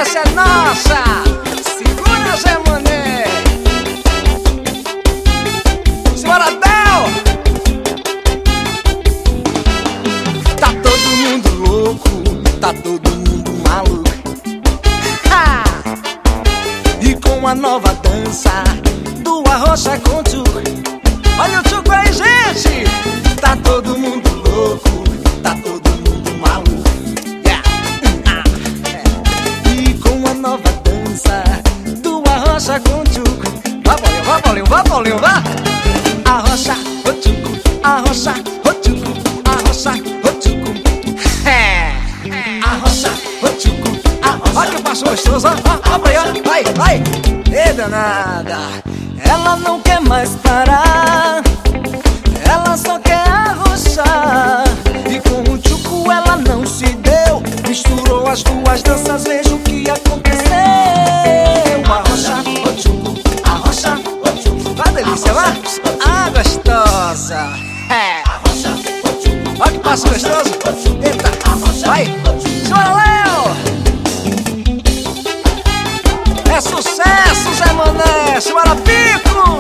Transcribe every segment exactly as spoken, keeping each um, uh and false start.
essa é nossa. Segura, Zé Mané. Simbora, Del. Tá todo mundo louco, tá todo mundo maluco. Ha! E com a nova dança do Arrocha com Tchuco. Olha o Tchuco aí, gente. Tá todo mundo louco, tá todo mundo maluco. Yeah. É. E com a nova dança do Arrocha com Tchuco. Vá, Paulinho, vá, Paulinho, vá, Paulinho, vá. Arrocha, ô Tchuco, arrocha, ô Tchuco, arrocha, ô Tchuco. É. Arrocha, ô Tchuco, arrocha. Olha que passo gostoso, ó, ó, ó pra aí, ó. Vai, vai. Ê, danada. Ela não quer mais parar, ela só quer arrochar. E com o Tchuco ela não se deu, misturou as duas danças, veja o que aconteceu. Arrocha, ô Tchuco, arrocha, ô Tchuco. Vai, delícia, vai. Ah, gostosa. É. Arrocha, ô Tchuco. Olha que passo gostoso. Eita, vai. Chora, Léo. É sucesso, Zé Mané. Simbora, Pico.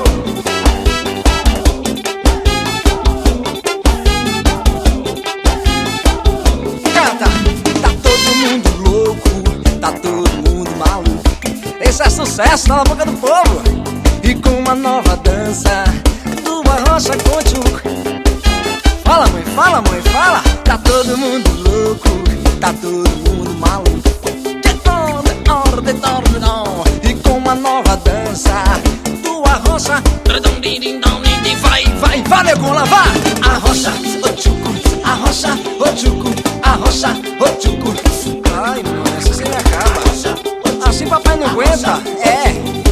Canta. Tá todo mundo louco, tá todo mundo maluco. Esse é sucesso, tá na boca do povo. E com uma nova dança do Arrocha com Tchuco. Fala, mãe, fala, mãe, fala. Tá todo mundo louco, tá todo mundo maluco. E com uma nova dança do Arrocha. Vai, vai, valeu, Gola, vá. Arrocha, ô Tchuco, arrocha, ô Tchuco, arrocha, ô Tchuco. Ai, mano, essa assim me acaba. Assim papai não aguenta. É,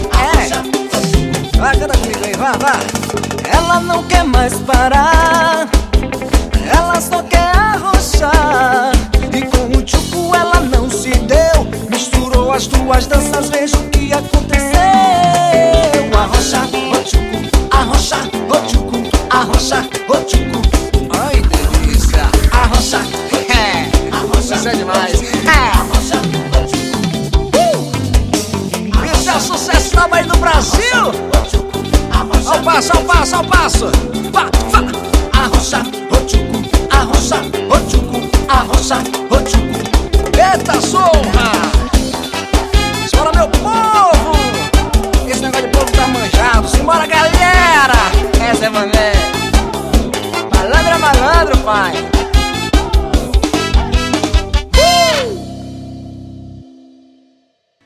é. Vai, canta comigo aí, vá, vá. Ela não quer mais parar, ela só quer arrochar. E com o Tchuco ela não se deu, misturou as duas danças, veja o que aconteceu. Arrocha, ô Tchuco, arrocha, ô Tchuco, arrocha, ô Tchuco. Ai, delícia. Arrocha, é. Arrocha, isso é demais. É. Arrocha, ô Tchuco. Uh! Isso é o sucesso da Bahia do Brasil. Ao passo, ao passo, ao passo. Vá.